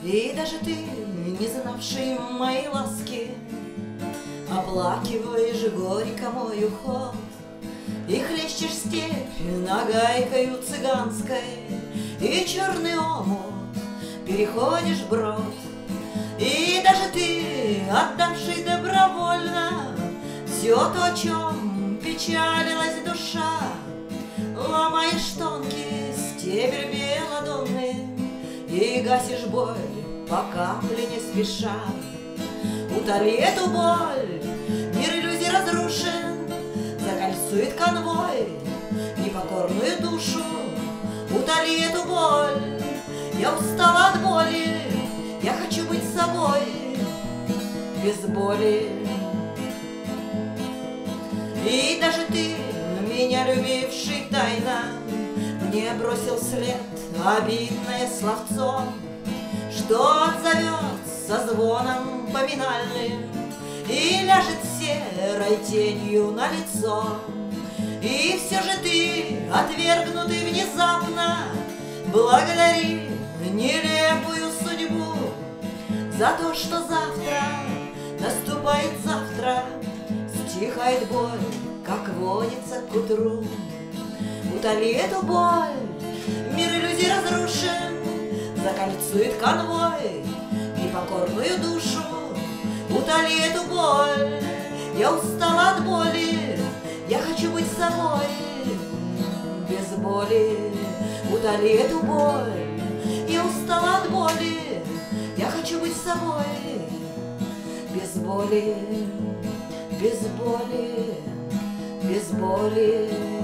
И даже ты, не знавший моей ласки, оплакиваешь горько мой уход. И хлещешь степь нагайкою цыганской, и черный омут переходишь брод. И даже ты, отдавший добровольно все то, о чем печалилась душа, ломаешь тонкий стебель белодонный и гасишь боль по капле не спеша. Утоли эту боль, мир иллюзий разрушен, закольцует конвой непокорную душу. Утоли эту боль, я устала от боли, я хочу быть собой без боли. И даже ты, меня любивший тайно, мне бросил след обидное словцом, что отзовется звоном поминальным и ляжет серой тенью на лицо. И все же ты, отвергнутый внезапно, благодари нелепую судьбу за то, что завтра наступает завтра, стихает боль, как водится к утру. Утоли эту боль, мир иллюзий разрушен, закольцует конвой непокорную душу. Утоли эту боль, я устала от боли, я хочу быть собой без боли. Утоли эту боль, я устала от боли, я хочу быть собой без боли, без боли, без боли.